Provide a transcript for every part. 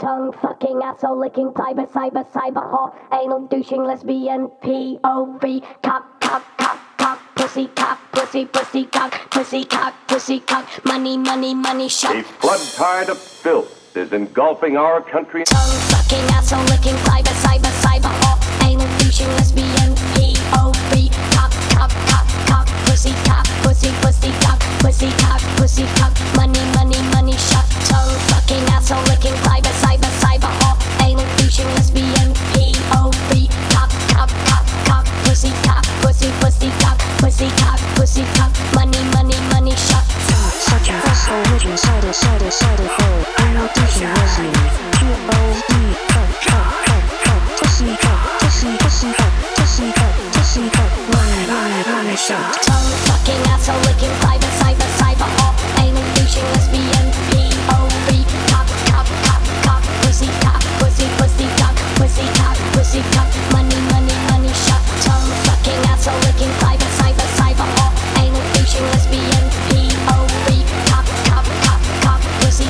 Tongue fucking, asshole licking, cyber whore, anal douching, lesbian, POV, cop, pussy cock, pussy cock, money shot. A flood tide of filth is engulfing our country. Tongue fucking, asshole licking, cyber whore, anal douching, lesbian, POV, cop, pussy cock, pussy cock, money shot. Tongue fucking, asshole licking, cyber whore, anal douching, lesbian, POV, cop, pussy cock, money shot. Such a asshole licking, cider hole, anal douching, lesbian, POV, cop, pussy cock, money shot. Tongue fucking, asshole licking, cyber whore, anal douching, lesbian, POV, cop, pussy cock, money shot. Tongue fucking, asshole licking, cyber whore, anal douching, lesbian, POV, cop, pussy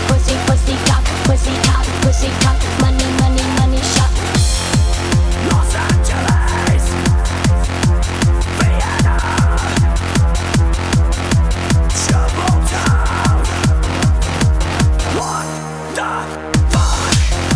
cock, money shot. Los Angeles, Vienna, Trouble Town. What the fuck?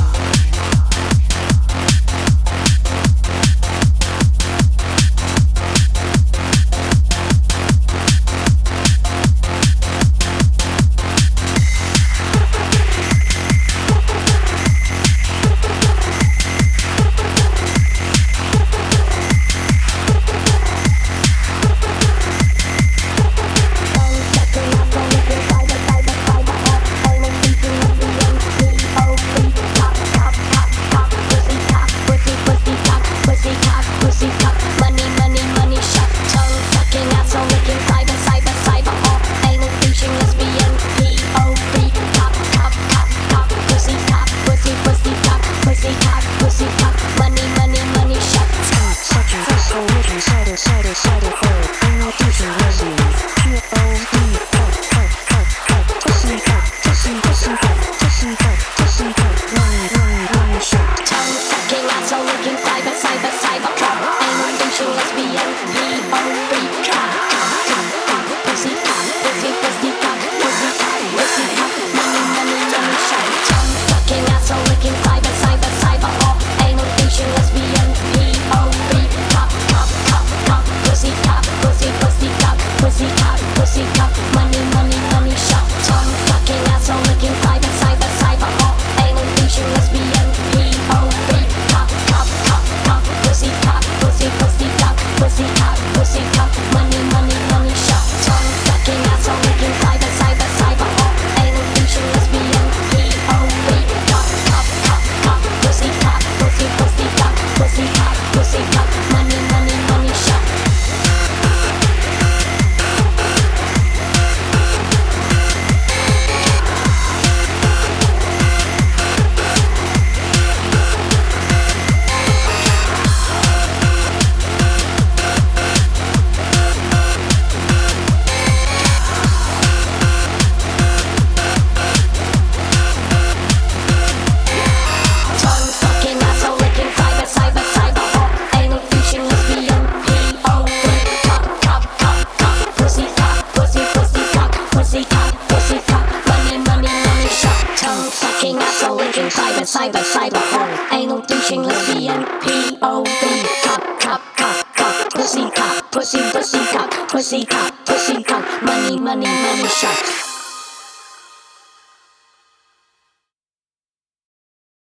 Pussy cock, money shot. Tongue fucking, asshole licking, cyber whore, anal douching, lesbian, POV, cop, pussy cock, money shot. Such a asshole licking, cider hole, anal douching, lesbian, POV, cop, pussy cock, money shot. Tongue fucking, asshole licking, cyber whore, anal douching, lesbian, POV, cop, pussy cock, money shot. Tongue fucking, asshole licking, cyber whore, anal douching, lesbian, POV, cop, pussy cock, money shot. Tongue fucking, asshole licking, cyber whore, anal douching, lesbian, POV, cop, pussy cock, money shot. Tongue fucking, asshole licking, cyber whore, anal douching, lesbian, POV, cop, pussy cock, money shot. Tongue fucking, asshole licking, cyber whore, anal douching, lesbian, POV, cop, pussy cock, money shot. Tongue fucking, asshole licking, cyber whore, anal douching, lesbian, POV, cop, pussy cock, money shot.